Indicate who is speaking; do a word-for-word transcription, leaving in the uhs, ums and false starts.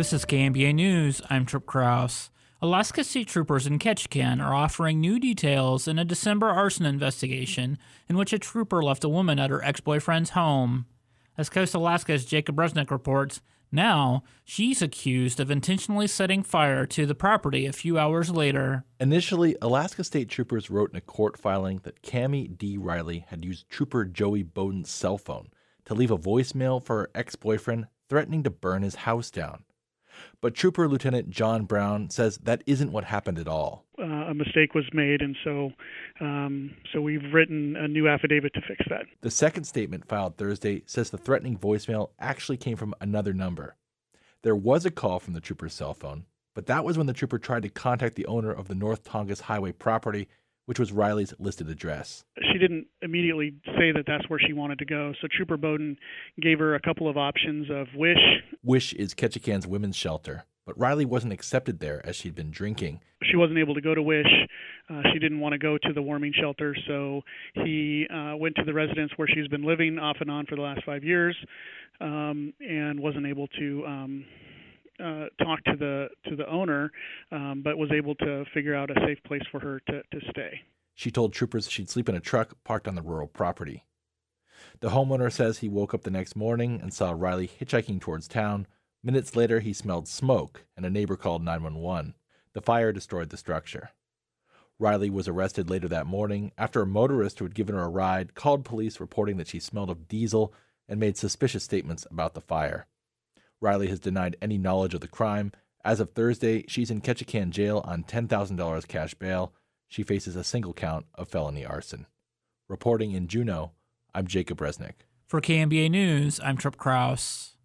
Speaker 1: This is K M B A News. I'm Trip Krause. Alaska State Troopers in Ketchikan are offering new details in a December arson investigation in which a trooper left a woman at her ex-boyfriend's home. As Coast Alaska's Jacob Resnick reports, now she's accused of intentionally setting fire to the property a few hours later.
Speaker 2: Initially, Alaska State Troopers wrote in a court filing that Cami D. Riley had used Trooper Joey Bowden's cell phone to leave a voicemail for her ex-boyfriend threatening to burn his house down. But Trooper Lieutenant John Brown says that isn't what happened at all.
Speaker 3: Uh, a mistake was made, and so um, so we've written a new affidavit to fix that.
Speaker 2: The second statement filed Thursday says the threatening voicemail actually came from another number. There was a call from the trooper's cell phone, but that was when the trooper tried to contact the owner of the North Tongass Highway property, which was Riley's listed address.
Speaker 3: She didn't immediately say that that's where she wanted to go, so Trooper Bowden gave her a couple of options of Wish.
Speaker 2: Wish is Ketchikan's women's shelter, but Riley wasn't accepted there as she'd been drinking.
Speaker 3: She wasn't able to go to Wish. Uh, she didn't want to go to the warming shelter, so he uh, went to the residence where she's been living off and on for the last five years um, and wasn't able to um, uh, talk to the to the owner, um, but was able to figure out a safe place for her to, to stay.
Speaker 2: She told troopers she'd sleep in a truck parked on the rural property. The homeowner says he woke up the next morning and saw Riley hitchhiking towards town. Minutes later, he smelled smoke, and a neighbor called nine one one. The fire destroyed the structure. Riley was arrested later that morning after a motorist who had given her a ride called police reporting that she smelled of diesel and made suspicious statements about the fire. Riley has denied any knowledge of the crime. As of Thursday, she's in Ketchikan jail on ten thousand dollars cash bail. She faces a single count of felony arson. Reporting in Juneau, I'm Jacob Resnick.
Speaker 1: For K M B A News, I'm Trip Krause.